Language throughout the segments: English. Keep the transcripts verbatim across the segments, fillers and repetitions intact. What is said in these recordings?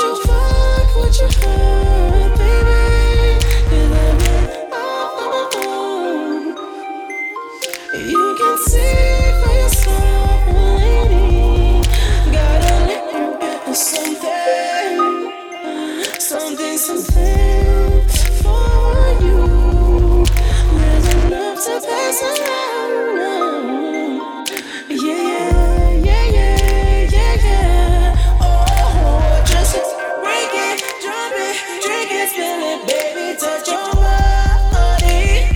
you fuck what you heard, baby? 'Cause I've been, oh, oh, oh. You can see for yourself, lady. Gotta let you get something, something, something for you. There's enough to pass around now. Yeah, yeah, yeah, yeah, yeah. Oh, just break it, drop it, drink it, spill it, baby. Touch your body,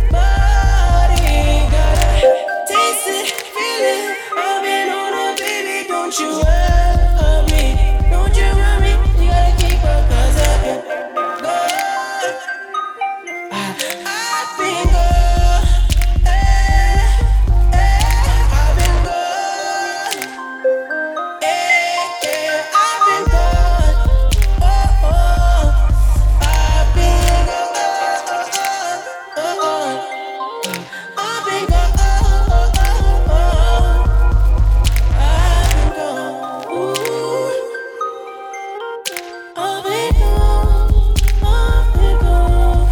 body. Gotta taste it, feel it. I've been on it, baby. Don't you worry, don't you worry. You gotta keep up, 'cause I've been good. I, I've been good. Eh, eh, I've been good. Eh, eh, I've been good. Oh, oh, I've been good. Oh, oh, oh. I've been good. Oh, oh, oh, oh. I've been good. Ooh. I've been good. I've been good.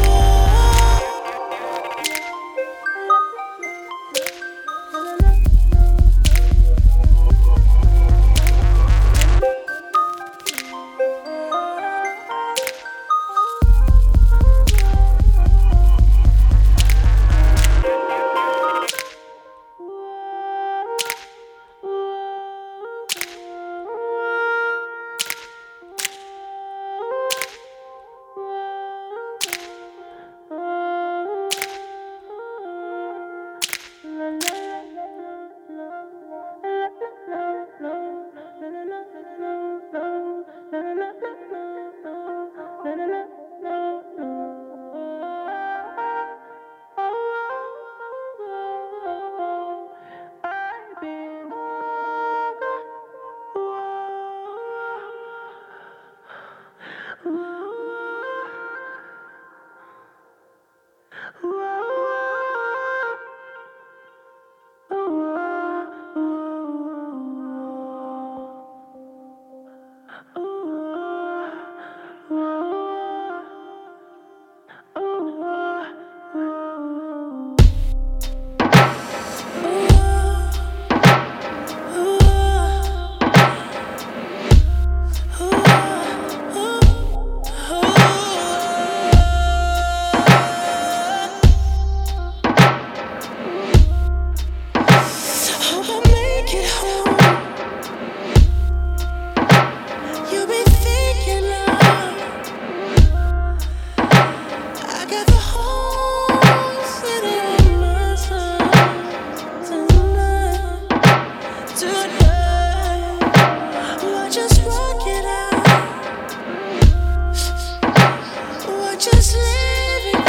Just living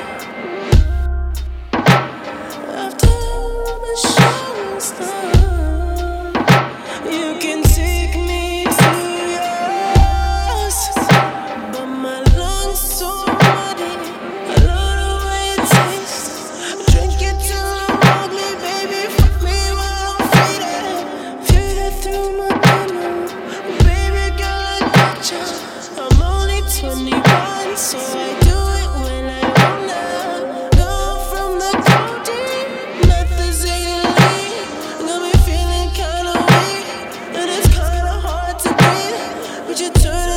after the show's done. You can take me to yours, but my lungs so muddy. I love the way it tastes. Drink it till I'm ugly, baby. Fuck me while I'm faded. Feel it through my venom, baby girl, I gotcha. I'm only twenty-one, so I do it when I wanna. Go from the codeine, methazine. Got me feeling kinda weak, and it's kinda hard to breathe. But you turn